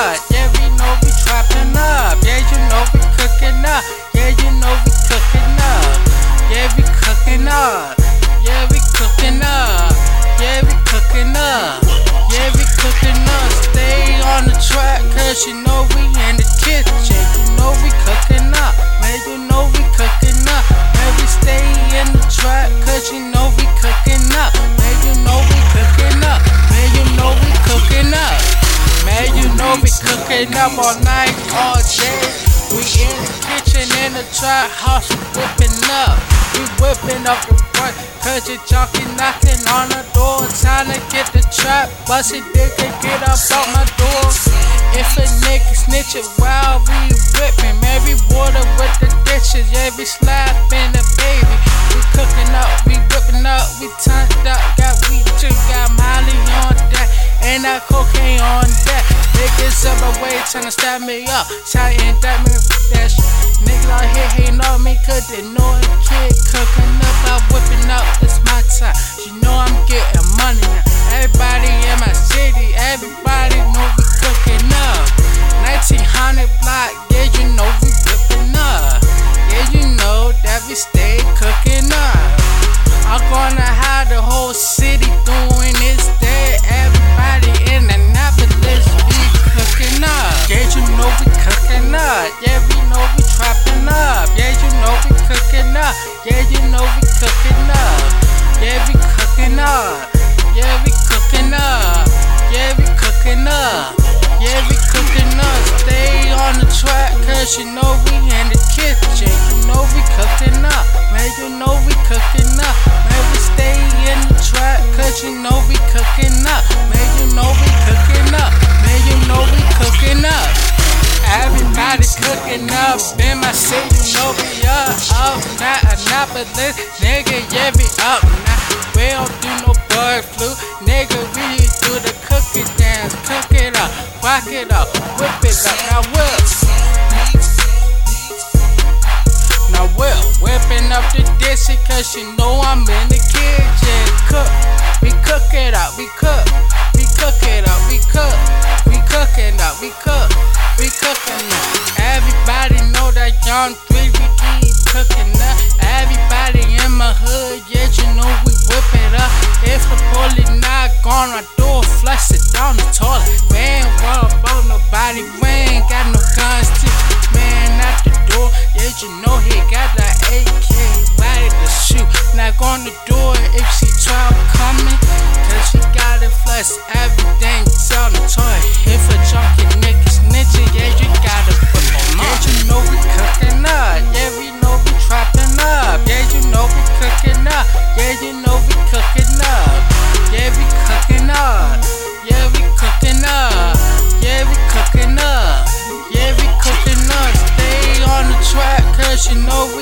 up. Yeah, we know we trapping up. Yeah, you know we cooking up. Yeah, you know we cooking up. Yeah, we cooking up. Yeah, we cooking up. Yeah, we cooking up. Yeah, we cooking up. Stay on the track, cause you know we in the kitchen. You know we cooking up. Man, you know we cooking up. Man, we stay in the track, cause you know we cooking up. Man, you know we cooking up. Man, you know we cooking up. Man, you know we cooking up all night, all day. We in the kitchen, in the trap house, we whipping up. We whipping up the work, cause your jockey knocking on the door. Time to get the trap, bust it, nigga, get up out my door. If a nigga snitchin' while we whipping, man, we water with the dishes, yeah, we slapping the baby. We cooking up, we whipping up, we turned up, got weed too, got Molly on that, and that cocaine on that. Niggas up my way tryna stab me up, shouting that me that shit. Niggas out here hating on me cause they know a kid cooking up, I'm whipping up, it's my time. You know I'm getting money now. Everybody in my city, everybody know we cooking up. 1900 block, yeah, you know we whipping up. Yeah, you know that we stay cooking up. I'm gonna have the whole city doing this day. Everybody in Annapolis, we cooking up. Yeah, you know we cooking up. Yeah, we know we trapping up. Yeah, you know we cooking up. Yeah, you know we cooking up. Yeah, we cooking up. Yeah, we cooking up. Yeah, we cooking up. Yeah, we cooking up. Stay on the track, cause you know we in the kitchen. You know we cooking up. Man, you know we cooking up. Man, we stay in the track, cause you know we cooking up. Man, you know we cooking up. Man, you know we cooking up. Everybody cooking up in my city, you know we up now, Annapolis, nigga, yeah, we up now. We don't do no bird flu, nigga, we do the cookie dance, cook it up, rock it up, whip it up, now whipping up the dish, cause you know I'm in the kitchen, we cook it up, we cook it up, we cooking up, we cooking up. Everybody know that Young 3, we keep cooking up. Everybody in my hood, yeah, you know we whip it up. If the bully not gone, I do flush it down the toilet. We ain't worried about nobody, we ain't got no guns to man at the door. Yeah, you know he got the AK ready to shoot. Knock on the door if she try coming, cause she got it flush everything down the toilet. If a junkie nigga snitching, yeah, you gotta put them on. Yeah, you know we cooking up. Yeah, we know we trapping up. Yeah, you know we cooking up. Yeah, you know we cooking up. Yeah, we cooking up. Yeah, we cooking up. Yeah, we cooking up. Yeah, we cooking up. Stay on the track, cause you know we